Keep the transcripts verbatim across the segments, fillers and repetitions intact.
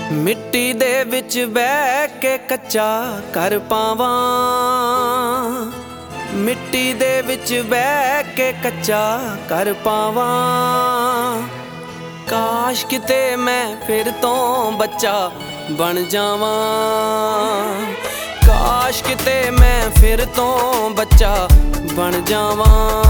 ਮਿੱਟੀ ਦੇ ਵਿੱਚ ਬਹਿ ਕੇ ਕੱਚਾ ਘਰ ਪਾਵਾਂ, ਮਿੱਟੀ ਦੇ ਵਿੱਚ ਬਹਿ ਕੇ ਕੱਚਾ ਘਰ ਪਾਵਾਂ। ਕਾਸ਼ ਕਿਤੇ ਮੈਂ ਫਿਰ ਤੋਂ ਬੱਚਾ ਬਣ ਜਾਵਾਂ, ਕਾਸ਼ ਕਿਤੇ ਮੈਂ ਫਿਰ ਤੋਂ ਬੱਚਾ ਬਣ ਜਾਵਾਂ।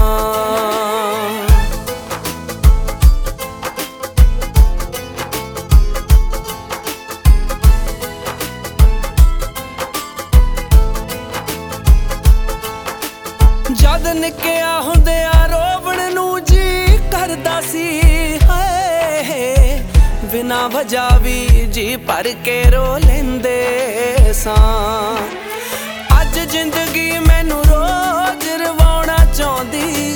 ਜਦ ਨਿੱਕਿਆ ਹੁੰਦਿਆਂ ਰੋਵਣ ਨੂੰ ਜੀ ਕਰਦਾ ਸੀ, ਹਾਏ ਬਿਨਾਂ ਵਜ੍ਹਾ ਵੀ ਜੀ ਭਰ ਕੇ ਰੋ ਲੈਂਦੇ ਸਾਂ। ਅੱਜ ਜ਼ਿੰਦਗੀ ਮੈਨੂੰ ਰੋਜ਼ ਰਵਾਉਣਾ ਚਾਹੁੰਦੀ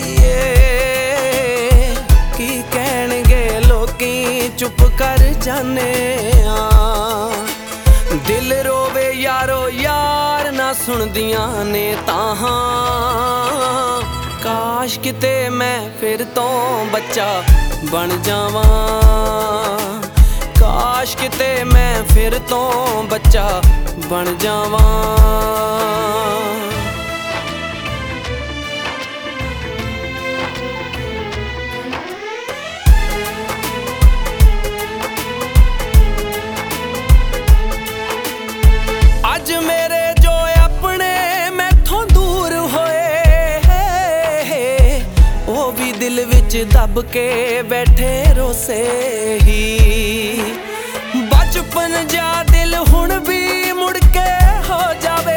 ਏ, ਕੀ ਕਹਿਣਗੇ ਲੋਕੀ ਚੁੱਪ ਕਰ ਜਾਨੇ ਆ। ਦਿਲ ਰੋਵੇ ਯਾਰੋ ਯਾਰ ਨਾ ਸੁਣਦੀਆਂ ਨੇ ਤਾਹਾਂ, ਕਾਸ਼ ਕਿਤੇ ਮੈਂ ਫਿਰ ਤੋਂ ਬੱਚਾ ਬਣ ਜਾਵਾਂ, ਕਾਸ਼ ਕਿਤੇ ਮੈਂ ਫਿਰ ਤੋਂ ਬੱਚਾ ਬਣ ਜਾਵਾਂ। ਅੱਜ ਮੇਰੇ ਜੋ ਆਪਣੇ ਮੈਥੋਂ ਦੂਰ ਹੋਏ, ਉਹ ਵੀ ਦਿਲ ਵਿੱਚ ਦੱਬ ਕੇ ਬੈਠੇ ਰੋਸੇ ਹੀ। ਬਚਪਨ ਜਾ ਦਿਲ ਹੁਣ ਵੀ ਮੁੜ ਕੇ ਹੋ ਜਾਵੇ,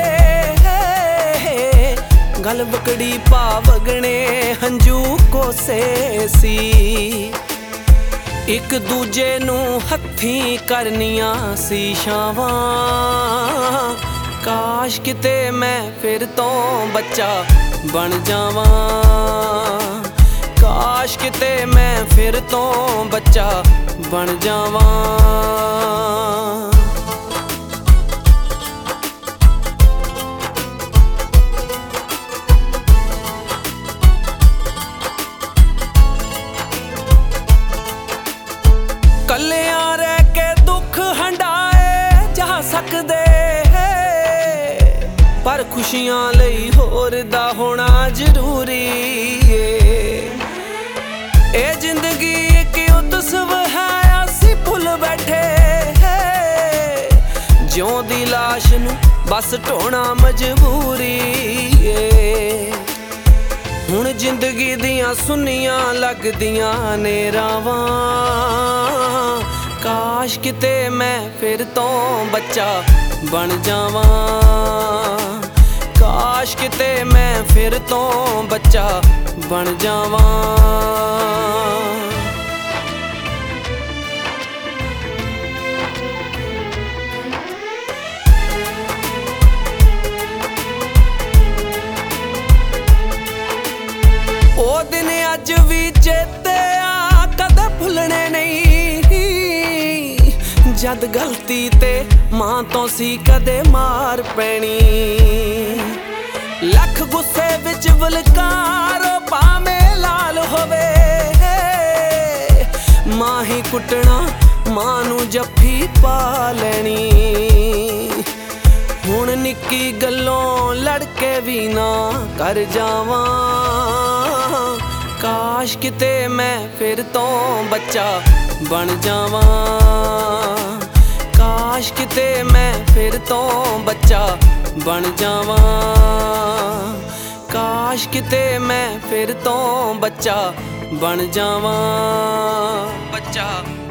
ਗਲ ਬਕੜੀ ਪਾ ਵਗਣੇ ਹੰਝੂ ਕੋਸੇ ਸੀ। ਇੱਕ ਦੂਜੇ ਨੂੰ ਹੱਥੀਂ ਕਰਨੀਆਂ ਸੀ ਛਾਵਾਂ, ਕਾਸ਼ ਕਿਤੇ ਮੈਂ ਫਿਰ ਤੋਂ ਬੱਚਾ ਬਣ ਜਾਵਾਂ, ਕਾਸ਼ ਕਿਤੇ ਮੈਂ ਫਿਰ ਤੋਂ ਬੱਚਾ ਬਣ ਜਾਵਾਂ। ਕੱਲਿਆਂ ਰਹਿ ਕੇ ਦੁੱਖ ਹੰਢਾਏ ਜਾ ਸਕਦੇ, ਪਰ ਖੁਸ਼ੀਆਂ ਲਈ ਹੋਰ ਦਾ ਹੋਣਾ ਜ਼ਰੂਰੀ ਏ। ਇਹ ਜ਼ਿੰਦਗੀ ਇੱਕ ਉਤਸਵ ਹੈ, ਅਸੀਂ ਭੁੱਲ ਬੈਠੇ ਜਿਉਂਦੀ ਲਾਸ਼ ਨੂੰ ਬਸ ਢੋਣਾ ਮਜਬੂਰੀ ਏ। ਹੁਣ ਜ਼ਿੰਦਗੀ ਦੀਆਂ ਸੁੰਨੀਆਂ ਲੱਗਦੀਆਂ ਨੇ ਰਾਵਾਂ, ਕਾਸ਼ ਕਿਤੇ ਮੈਂ ਫਿਰ ਤੋਂ ਬੱਚਾ ਬਣ ਜਾਵਾਂ, ਕਾਸ਼ ਕਿਤੇ ਮੈਂ ਫਿਰ ਤੋਂ ਬੱਚਾ ਬਣ ਜਾਵਾਂ। ਉਹ ਦਿਨ ਅੱਜ ਵੀ ਚੇਤੇ ਆ, ਕਦੇ ਭੁੱਲਣੇ ਨਹੀਂ। ਜਦ ਗਲਤੀ ਤੇ ਮਾਂ ਤੋਂ ਸੀ ਕਦੇ ਮਾਰ ਪੈਣੀ, ਲੱਖ ਗੁੱਸੇ ਵਿੱਚ ਵਲਕਾਰੋ ਭਾਵੇਂ ਲਾਲ ਹੋਵੇ। ਮਾਂ ਹੀ ਕੁੱਟਣਾ ਮਾਂ ਨੂੰ ਜੱਫੀ ਪਾ ਲੈਣੀ। ਹੁਣ ਨਿੱਕੀ ਗੱਲੋਂ ਲੜ ਕੇ ਵੀ ਨਾ ਕਰ ਜਾਵਾਂ, ਕਾਸ਼ ਕਿਤੇ ਮੈਂ ਫਿਰ ਤੋਂ ਬੱਚਾ ਬਣ ਜਾਵਾਂ, ਕਾਸ਼ ਕਿਤੇ ਮੈਂ ਫਿਰ ਤੋਂ ਬੱਚਾ ਬਣ ਜਾਵਾਂ, ਕਾਸ਼ ਕਿਤੇ ਮੈਂ ਫਿਰ ਤੋਂ ਬੱਚਾ ਬਣ ਜਾਵਾਂ, ਬੱਚਾ